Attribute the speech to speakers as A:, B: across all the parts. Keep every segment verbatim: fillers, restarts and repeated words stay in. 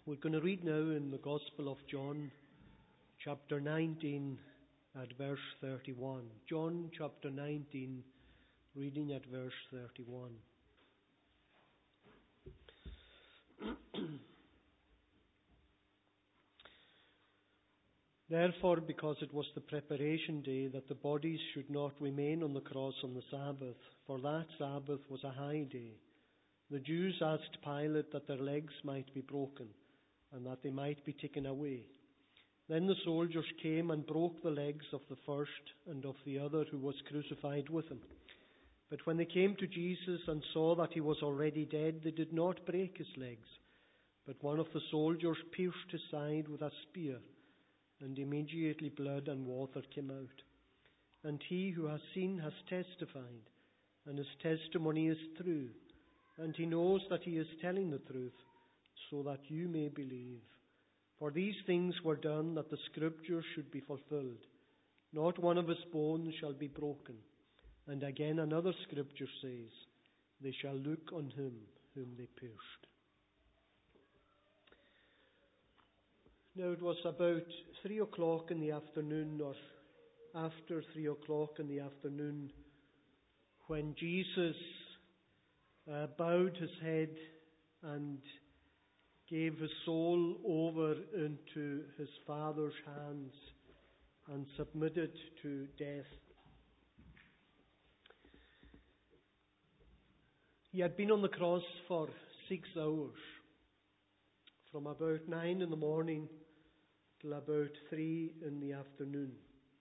A: We're going to read now in the Gospel of John, chapter nineteen, at verse thirty-one. John chapter nineteen, reading at verse thirty-one. Therefore, because it was the preparation day, that the bodies should not remain on the cross on the Sabbath, for that Sabbath was a high day, the Jews asked Pilate that their legs might be broken, and that they might be taken away. Then the soldiers came and broke the legs of the first and of the other who was crucified with him. But when they came to Jesus and saw that he was already dead, they did not break his legs. But one of the soldiers pierced his side with a spear, and immediately blood and water came out. And he who has seen has testified, and his testimony is true, and he knows that he is telling the truth, so that you may believe. For these things were done that the Scripture should be fulfilled. Not one of his bones shall be broken. And again another Scripture says, they shall look on him whom they pierced. Now it was about three o'clock in the afternoon, or after three o'clock in the afternoon, when Jesus uh, bowed his head and gave his soul over into his Father's hands and submitted to death. He had been on the cross for six hours, from about nine in the morning till about three in the afternoon.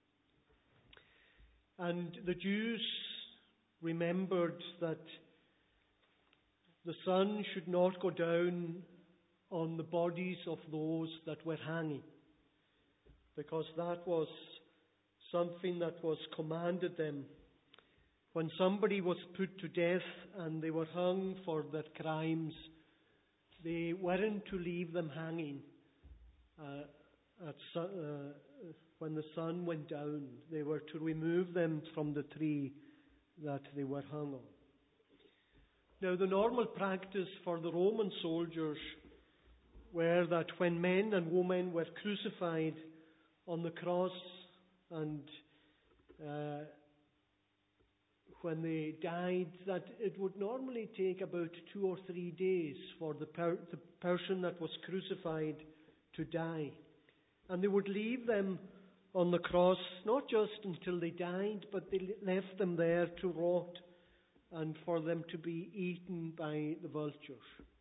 A: And the Jews remembered that the sun should not go down on the bodies of those that were hanging, because that was something that was commanded them. When somebody was put to death and they were hung for their crimes, they weren't to leave them hanging uh, at su- uh, when the sun went down. They were to remove them from the tree that they were hung on. Now, the normal practice for the Roman soldiers were that when men and women were crucified on the cross, and uh, when they died, that it would normally take about two or three days for the, per- the person that was crucified to die. And they would leave them on the cross, not just until they died, but they left them there to rot and for them to be eaten by the vultures.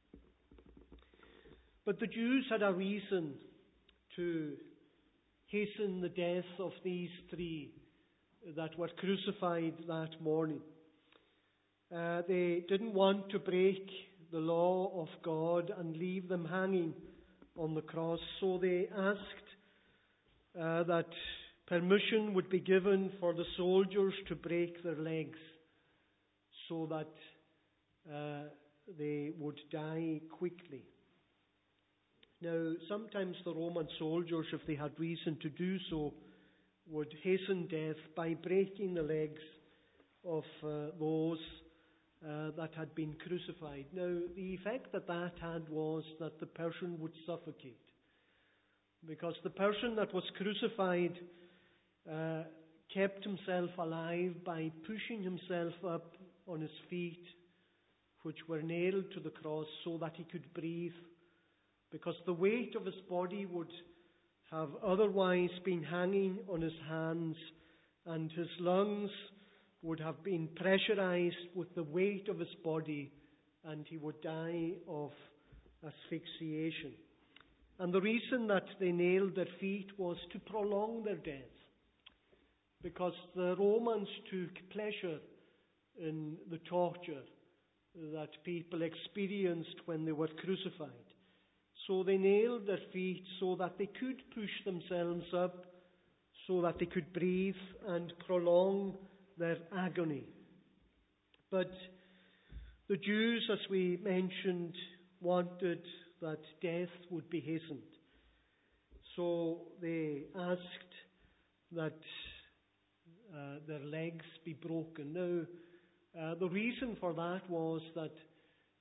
A: But the Jews had a reason to hasten the death of these three that were crucified that morning. Uh, they didn't want to break the law of God and leave them hanging on the cross, so they asked uh, that permission would be given for the soldiers to break their legs so that uh, they would die quickly. Now, sometimes the Roman soldiers, if they had reason to do so, would hasten death by breaking the legs of uh, those uh, that had been crucified. Now, the effect that that had was that the person would suffocate, because the person that was crucified uh, kept himself alive by pushing himself up on his feet, which were nailed to the cross, so that he could breathe, because the weight of his body would have otherwise been hanging on his hands, and his lungs would have been pressurized with the weight of his body, and he would die of asphyxiation. And the reason that they nailed their feet was to prolong their death, because the Romans took pleasure in the torture that people experienced when they were crucified. So they nailed their feet so that they could push themselves up, so that they could breathe and prolong their agony. But the Jews, as we mentioned, wanted that death would be hastened. So they asked that uh, their legs be broken. Now, uh, the reason for that was that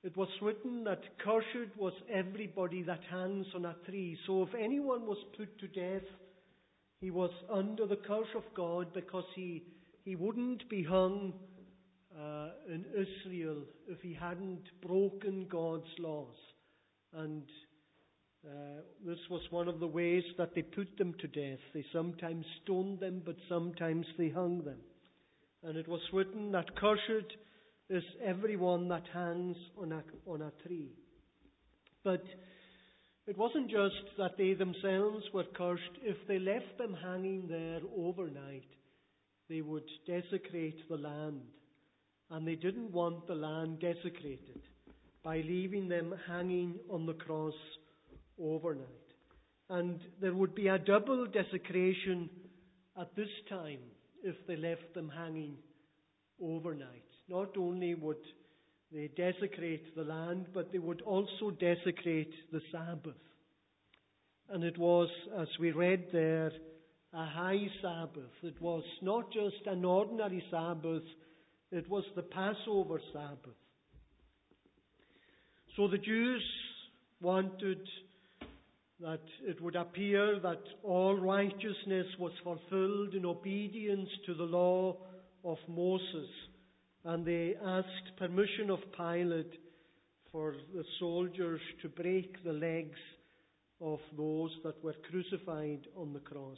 A: it was written that cursed was everybody that hangs on a tree. So if anyone was put to death, he was under the curse of God, because he, he wouldn't be hung uh, in Israel if he hadn't broken God's laws. And uh, this was one of the ways that they put them to death. They sometimes stoned them, but sometimes they hung them. And it was written that cursed is everyone that hangs on a, on a tree. But it wasn't just that they themselves were cursed. If they left them hanging there overnight, they would desecrate the land. And they didn't want the land desecrated by leaving them hanging on the cross overnight. And there would be a double desecration at this time if they left them hanging overnight. Not only would they desecrate the land, but they would also desecrate the Sabbath. And it was, as we read there, a high Sabbath. It was not just an ordinary Sabbath, it was the Passover Sabbath. So the Jews wanted that it would appear that all righteousness was fulfilled in obedience to the law of Moses. And they asked permission of Pilate for the soldiers to break the legs of those that were crucified on the cross.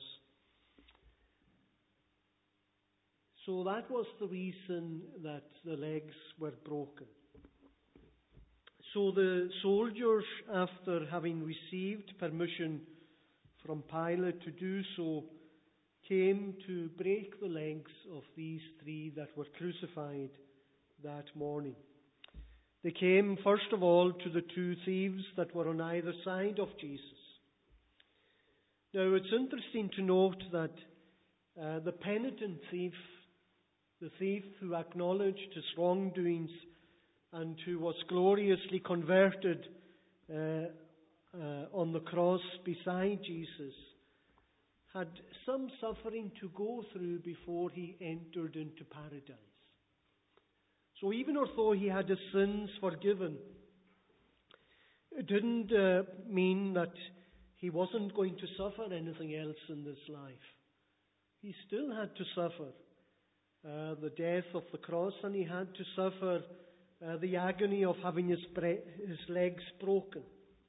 A: So that was the reason that the legs were broken. So the soldiers, after having received permission from Pilate to do so, came to break the legs of these three that were crucified that morning. They came, first of all, to the two thieves that were on either side of Jesus. Now, it's interesting to note that uh, the penitent thief, the thief who acknowledged his wrongdoings and who was gloriously converted uh, uh, on the cross beside Jesus, had some suffering to go through before he entered into paradise. So even although he had his sins forgiven, it didn't uh, mean that he wasn't going to suffer anything else in this life. He still had to suffer uh, the death of the cross, and he had to suffer uh, the agony of having his, bre- his legs broken.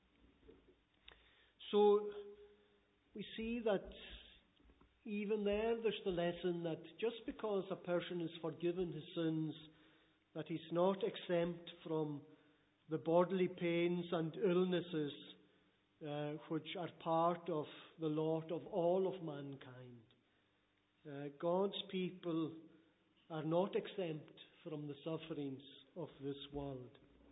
A: So we see that even there, there's the lesson that just because a person is forgiven his sins, that he's not exempt from the bodily pains and illnesses uh, which are part of the lot of all of mankind. Uh, God's people are not exempt from the sufferings of this world.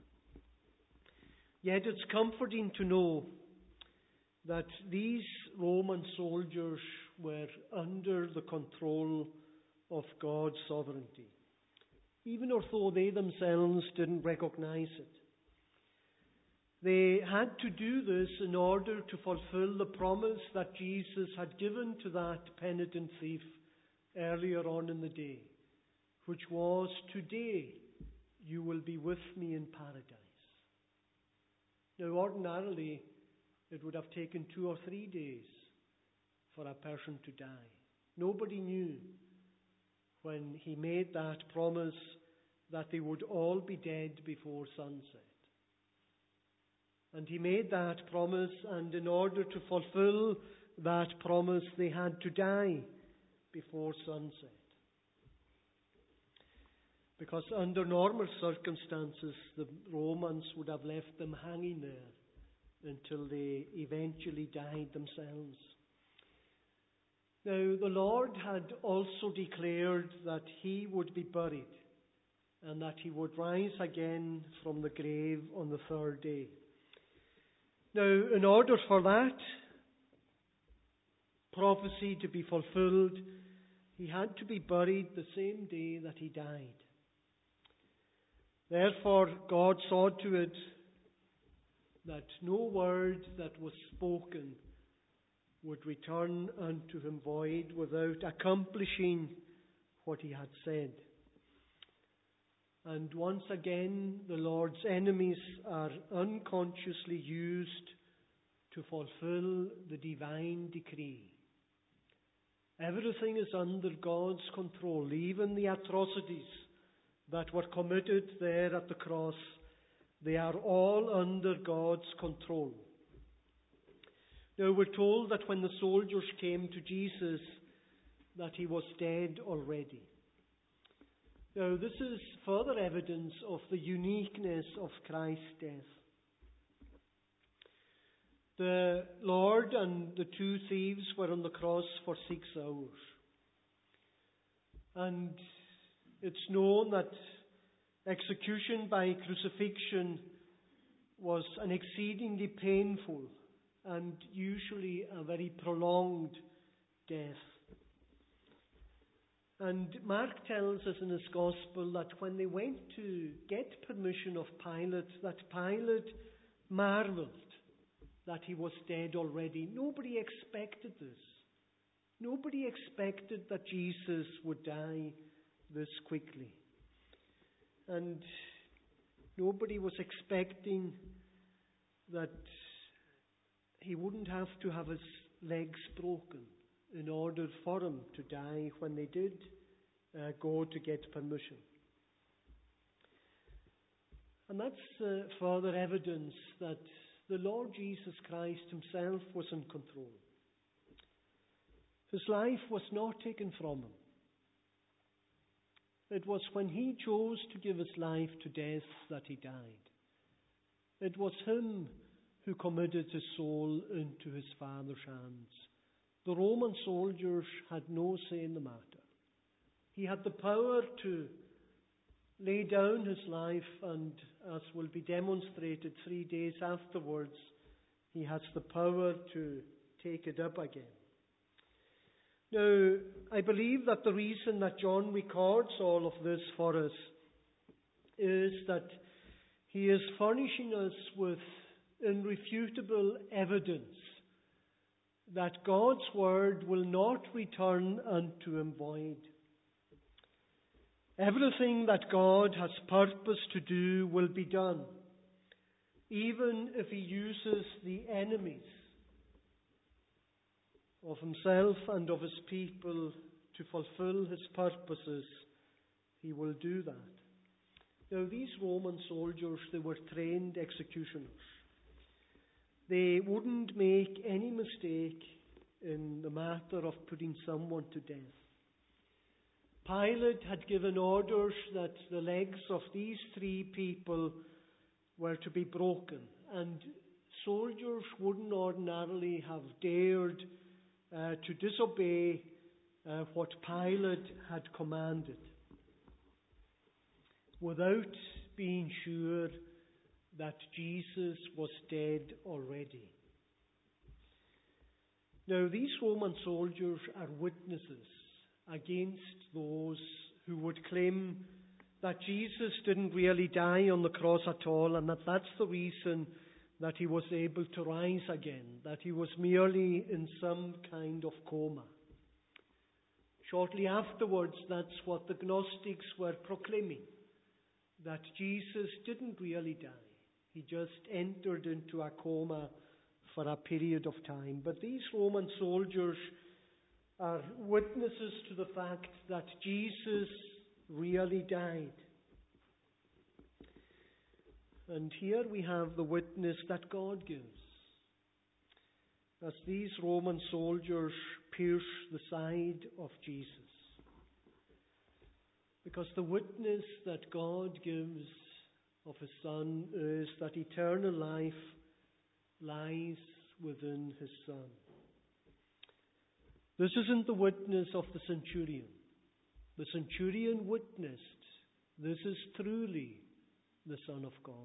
A: Yet it's comforting to know that these Roman soldiers were under the control of God's sovereignty, even although they themselves didn't recognize it. They had to do this in order to fulfill the promise that Jesus had given to that penitent thief earlier on in the day, which was, "Today you will be with me in paradise." Now, ordinarily, it would have taken two or three days for a person to die. Nobody knew when he made that promise that they would all be dead before sunset. And he made that promise, and in order to fulfill that promise, they had to die before sunset. Because under normal circumstances, the Romans would have left them hanging there until they eventually died themselves. Now, the Lord had also declared that he would be buried and that he would rise again from the grave on the third day. Now, in order for that prophecy to be fulfilled, he had to be buried the same day that he died. Therefore, God saw to it that no word that was spoken would return unto him void without accomplishing what he had said. And once again, the Lord's enemies are unconsciously used to fulfill the divine decree. Everything is under God's control, even the atrocities that were committed there at the cross. They are all under God's control. Now we're told that when the soldiers came to Jesus, that he was dead already. Now this is further evidence of the uniqueness of Christ's death. The Lord and the two thieves were on the cross for six hours. And it's known that execution by crucifixion was an exceedingly painful and usually a very prolonged death. And Mark tells us in his Gospel that when they went to get permission of Pilate, that Pilate marveled that he was dead already. Nobody expected this. Nobody expected that Jesus would die this quickly. And nobody was expecting that he wouldn't have to have his legs broken in order for him to die when they did uh, go to get permission. And that's uh, further evidence that the Lord Jesus Christ himself was in control. His life was not taken from him. It was when he chose to give his life to death that he died. It was him who committed his soul into his Father's hands. The Roman soldiers had no say in the matter. He had the power to lay down his life, and as will be demonstrated three days afterwards, he has the power to take it up again. Now, I believe that the reason that John records all of this for us is that he is furnishing us with irrefutable evidence that God's word will not return unto him void. Everything that God has purposed to do will be done, even if he uses the enemies of himself and of his people to fulfill his purposes. He will do that. Now, these Roman soldiers, they were trained executioners. They wouldn't make any mistake in the matter of putting someone to death. Pilate had given orders that the legs of these three people were to be broken, and soldiers wouldn't ordinarily have dared uh, to disobey uh, what Pilate had commanded without being sure that Jesus was dead already. Now, these Roman soldiers are witnesses against those who would claim that Jesus didn't really die on the cross at all, and that that's the reason that he was able to rise again, that he was merely in some kind of coma. Shortly afterwards, that's what the Gnostics were proclaiming, that Jesus didn't really die. He just entered into a coma for a period of time. But these Roman soldiers are witnesses to the fact that Jesus really died. And here we have the witness that God gives, as these Roman soldiers pierce the side of Jesus. Because the witness that God gives of his Son is that eternal life lies within his Son. This isn't the witness of the centurion. The centurion witnessed, this is truly the Son of God.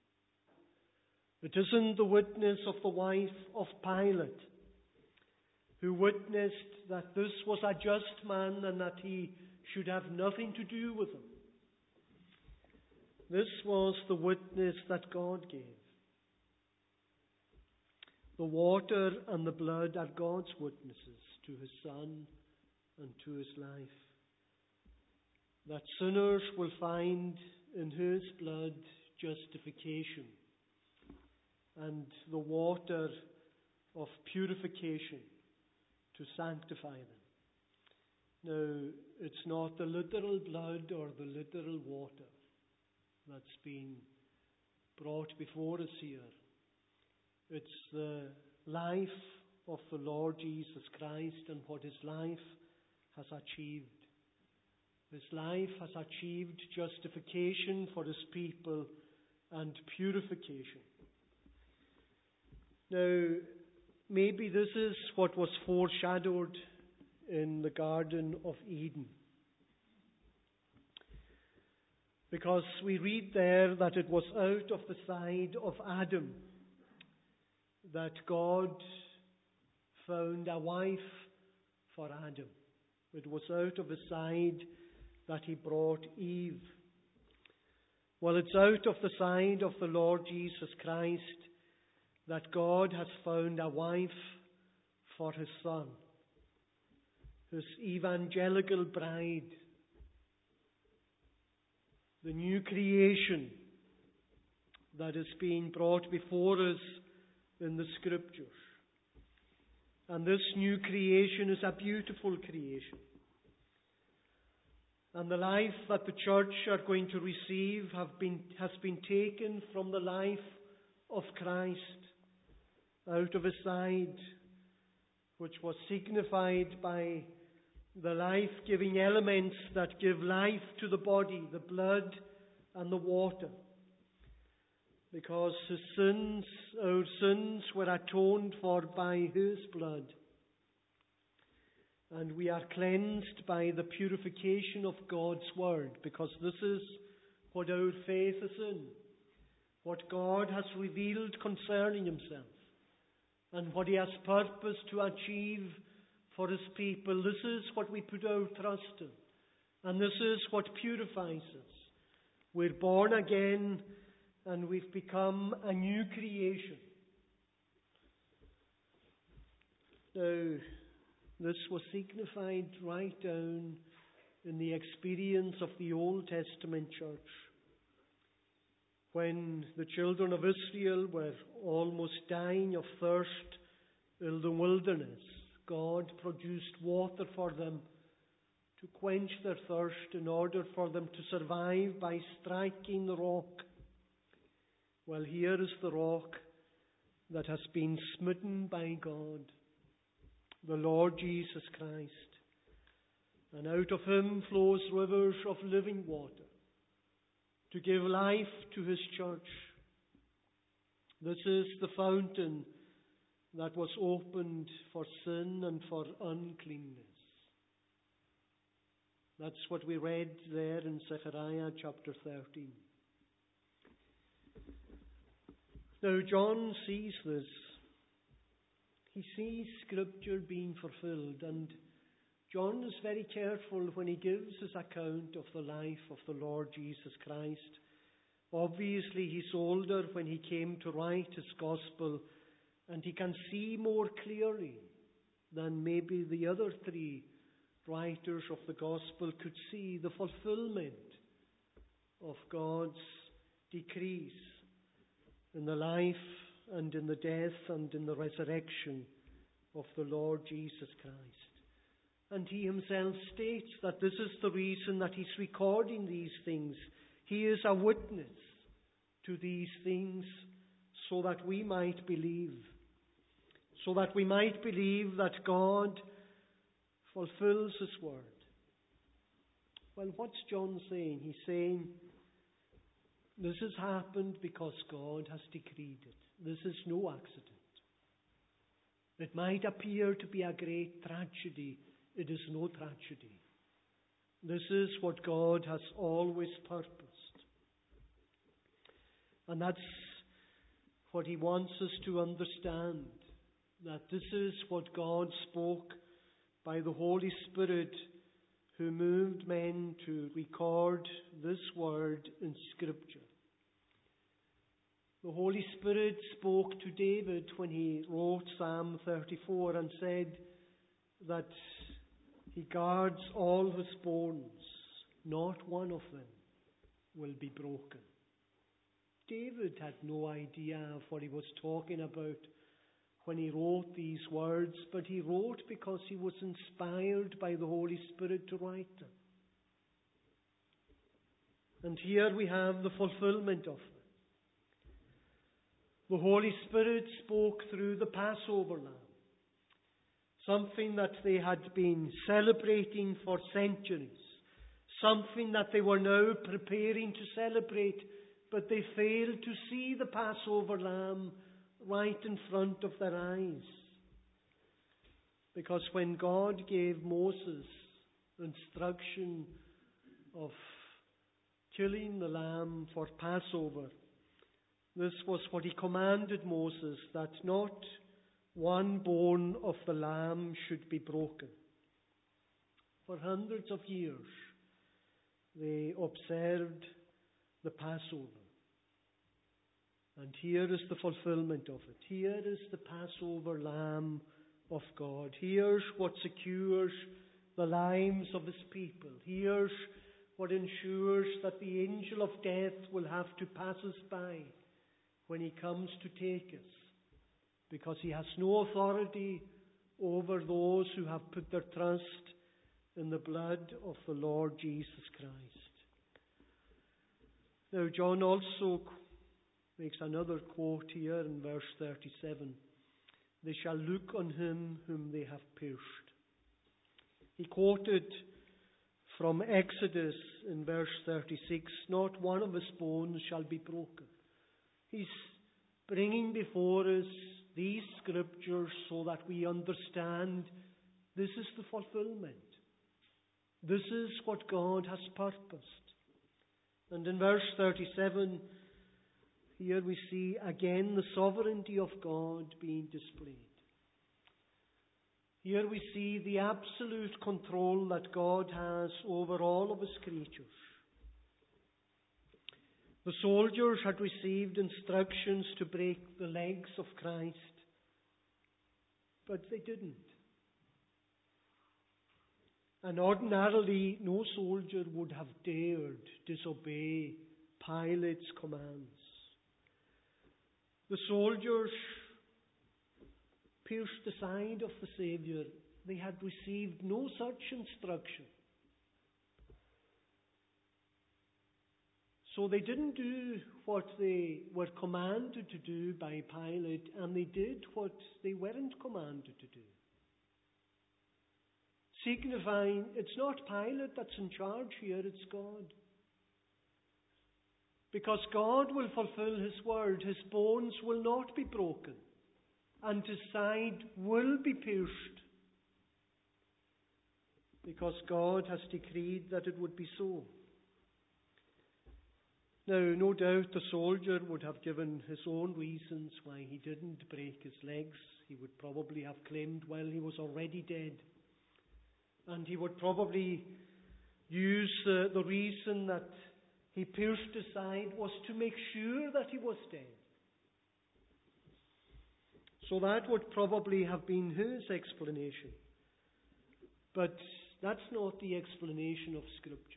A: It isn't the witness of the wife of Pilate, who witnessed that this was a just man and that he should have nothing to do with him. This was the witness that God gave. The water and the blood are God's witnesses to his Son and to his life. That sinners will find in whose blood justification and the water of purification to sanctify them. Now, it's not the literal blood or the literal water that's been brought before us here. It's the life of the Lord Jesus Christ and what his life has achieved. His life has achieved justification for his people and purification. Now, maybe this is what was foreshadowed in the Garden of Eden. Because we read there that it was out of the side of Adam that God found a wife for Adam. It was out of his side that he brought Eve. Well, it's out of the side of the Lord Jesus Christ that God has found a wife for his Son, his evangelical bride, the new creation that is being brought before us in the Scriptures. And this new creation is a beautiful creation. And the life that the church are going to receive have been, has been taken from the life of Christ out of his side, which was signified by the life-giving elements that give life to the body, the blood and the water. Because his sins, our sins, were atoned for by his blood. And we are cleansed by the purification of God's Word, because this is what our faith is in, what God has revealed concerning himself, and what he has purposed to achieve for his people. This is what we put our trust in, and this is what purifies us. We're born again, and we've become a new creation. Now, this was signified right down in the experience of the Old Testament church. When the children of Israel were almost dying of thirst in the wilderness, God produced water for them to quench their thirst in order for them to survive by striking the rock. Well, here is the rock that has been smitten by God, the Lord Jesus Christ. And out of him flows rivers of living water to give life to his church. This is the fountain that was opened for sin and for uncleanness. That's what we read there in Zechariah chapter thirteen. Now, John sees this. He sees Scripture being fulfilled, and John is very careful when he gives his account of the life of the Lord Jesus Christ. Obviously, he's older when he came to write his gospel, and he can see more clearly than maybe the other three writers of the gospel could see the fulfillment of God's decrees in the life and in the death and in the resurrection of the Lord Jesus Christ. And he himself states that this is the reason that he's recording these things. He is a witness to these things so that we might believe. So that we might believe that God fulfills his word. Well, what's John saying? He's saying this has happened because God has decreed it. This is no accident. It might appear to be a great tragedy. It is no tragedy. This is what God has always purposed. And that's what he wants us to understand, that this is what God spoke by the Holy Spirit who moved men to record this word in Scripture. The Holy Spirit spoke to David when he wrote Psalm thirty-four and said that he guards all his bones, not one of them will be broken. David had no idea of what he was talking about when he wrote these words, but he wrote because he was inspired by the Holy Spirit to write them. And here we have the fulfillment of them. The Holy Spirit spoke through the Passover lamb, something that they had been celebrating for centuries, something that they were now preparing to celebrate, but they failed to see the Passover lamb right in front of their eyes. Because when God gave Moses instruction of killing the lamb for Passover, this was what he commanded Moses, that not one bone of the lamb should be broken. For hundreds of years, they observed the Passover. And here is the fulfillment of it. Here is the Passover Lamb of God. Here's what secures the lives of his people. Here's what ensures that the angel of death will have to pass us by when he comes to take us, because he has no authority over those who have put their trust in the blood of the Lord Jesus Christ. Now, John also makes another quote here in verse thirty-seven. They shall look on him whom they have pierced. He quoted from Exodus in verse thirty-six, not one of his bones shall be broken. He's bringing before us these scriptures so that we understand this is the fulfillment. This is what God has purposed. And in verse thirty-seven, here we see again the sovereignty of God being displayed. Here we see the absolute control that God has over all of his creatures. The soldiers had received instructions to break the legs of Christ, but they didn't. And ordinarily, no soldier would have dared disobey Pilate's commands. The soldiers pierced the side of the Saviour. They had received no such instruction. So they didn't do what they were commanded to do by Pilate, and they did what they weren't commanded to do. Signifying it's not Pilate that's in charge here, it's God. Because God will fulfill his word, his bones will not be broken, and his side will be pierced. Because God has decreed that it would be so. Now, no doubt the soldier would have given his own reasons why he didn't break his legs. He would probably have claimed, well, he was already dead. And he would probably use uh, the reason that he pierced his side was to make sure that he was dead. So that would probably have been his explanation. But that's not the explanation of Scripture.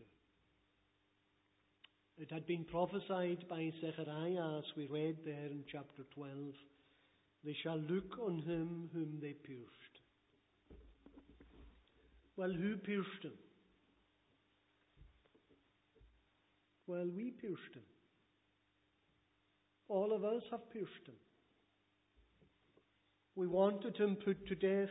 A: It had been prophesied by Zechariah, as we read there in chapter twelve. They shall look on him whom they pierced. Well, who pierced him? Well, we pierced him. All of us have pierced him. We wanted him put to death.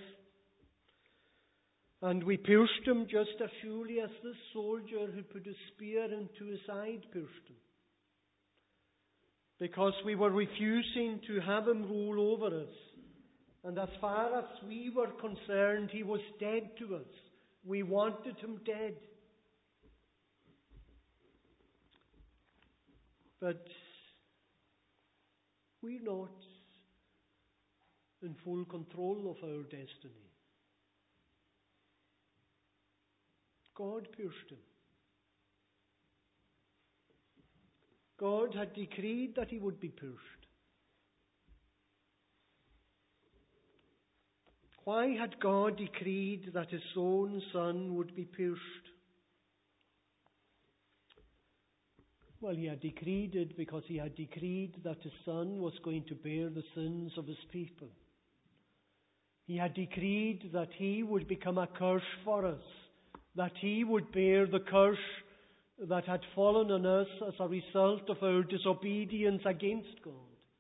A: And we pierced him just as surely as this soldier who put a spear into his side pierced him. Because we were refusing to have him rule over us. And as far as we were concerned, he was dead to us. We wanted him dead. But we're not in full control of our destiny. God pierced him. God had decreed that he would be pierced. Why had God decreed that his own Son would be pierced? Well, he had decreed it because he had decreed that his Son was going to bear the sins of his people. He had decreed that he would become a curse for us, that he would bear the curse that had fallen on us as a result of our disobedience against God.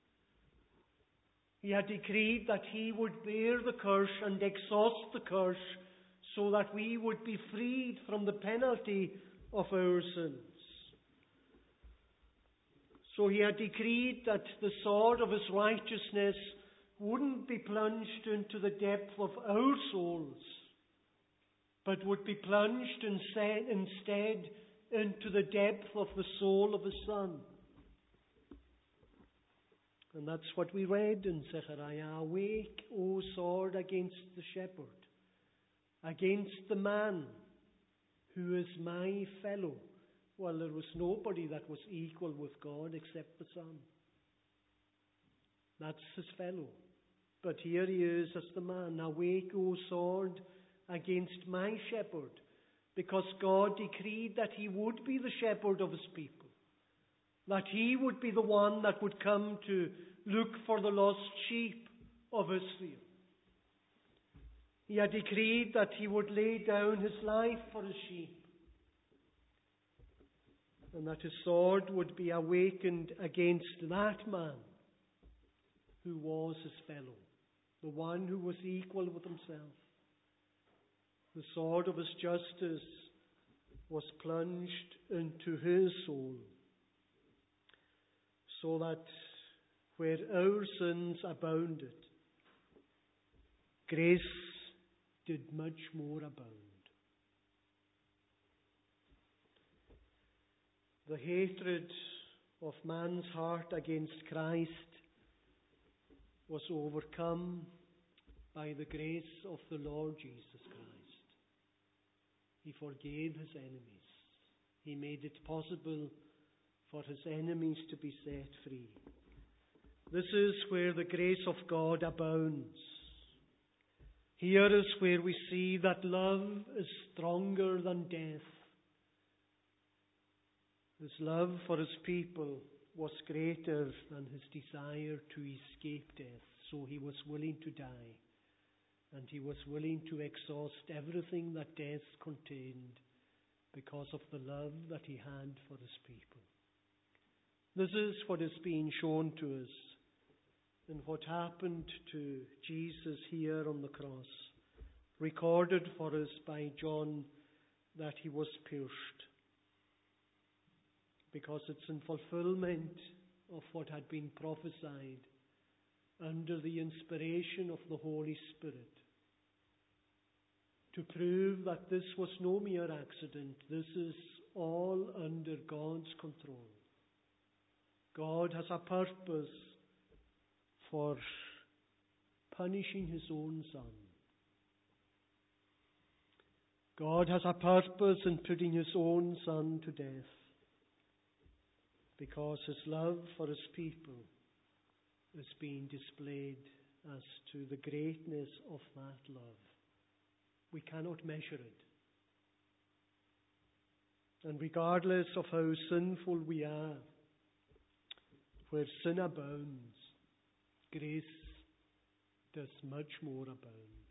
A: He had decreed that he would bear the curse and exhaust the curse so that we would be freed from the penalty of our sins. So he had decreed that the sword of his righteousness wouldn't be plunged into the depth of our souls, but would be plunged instead into the depth of the soul of his Son. And that's what we read in Zechariah. Awake, O sword, against the shepherd, against the man who is my fellow. Well, there was nobody that was equal with God except the Son. That's his fellow. But here he is as the man. Awake, O sword, against my shepherd. Because God decreed that he would be the shepherd of his people. That he would be the one that would come to look for the lost sheep of Israel. He had decreed that he would lay down his life for his sheep. And that his sword would be awakened against that man who was his fellow, the one who was equal with himself. The sword of his justice was plunged into his soul, so that where our sins abounded, grace did much more abound. The hatred of man's heart against Christ was overcome by the grace of the Lord Jesus Christ. He forgave his enemies. He made it possible for his enemies to be set free. This is where the grace of God abounds. Here is where we see that love is stronger than death. His love for his people was greater than his desire to escape death, so he was willing to die, and he was willing to exhaust everything that death contained because of the love that he had for his people. This is what is being shown to us in what happened to Jesus here on the cross, recorded for us by John that he was pierced. Because it's in fulfillment of what had been prophesied under the inspiration of the Holy Spirit, to prove that this was no mere accident. This is all under God's control. God has a purpose for punishing his own Son. God has a purpose in putting his own Son to death, because his love for his people is being displayed as to the greatness of that love. We cannot measure it. And regardless of how sinful we are, where sin abounds, grace does much more abound.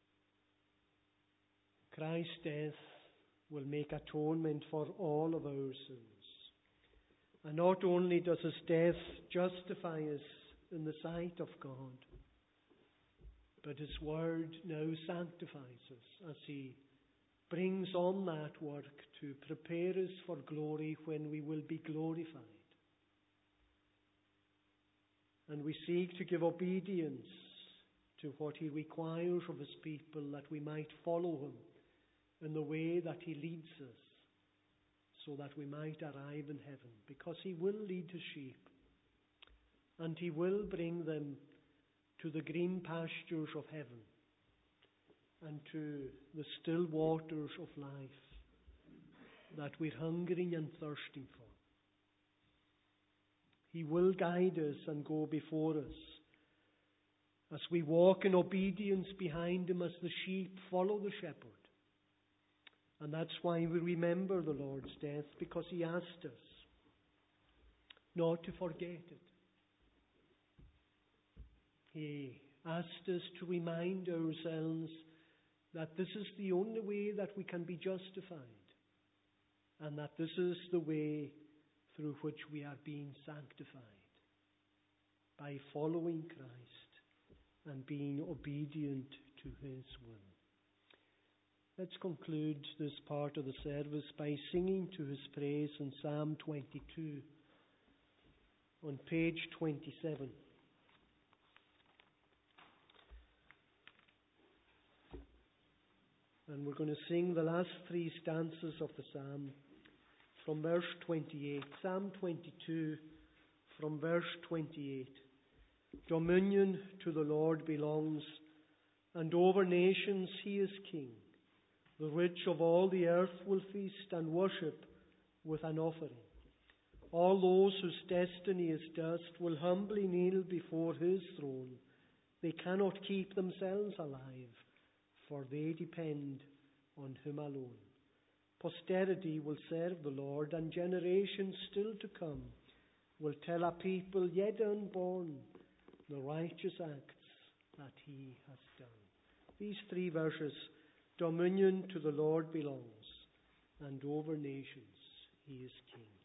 A: Christ's death will make atonement for all of our sins. And not only does his death justify us in the sight of God, but his word now sanctifies us as he brings on that work to prepare us for glory when we will be glorified. And we seek to give obedience to what he requires of his people, that we might follow him in the way that he leads us, so that we might arrive in heaven, because he will lead his sheep, and he will bring them to the green pastures of heaven and to the still waters of life that we're hungering and thirsting for. He will guide us and go before us as we walk in obedience behind him, as the sheep follow the shepherd. And that's why we remember the Lord's death, because he asked us, not to forget it. He asked us to remind ourselves that this is the only way that we can be justified, and that this is the way through which we are being sanctified, by following Christ and being obedient to His will. Let's conclude this part of the service by singing to His praise in Psalm twenty-two on page twenty-seven. And we're going to sing the last three stanzas of the psalm from verse twenty-eight. Psalm twenty-two from verse twenty-eight. Dominion to the Lord belongs, and over nations He is King. The rich of all the earth will feast and worship with an offering. All those whose destiny is dust will humbly kneel before His throne. They cannot keep themselves alive, for they depend on Him alone. Posterity will serve the Lord, and generations still to come will tell a people yet unborn the righteous acts that He has done. These three verses: dominion to the Lord belongs, and over nations He is King.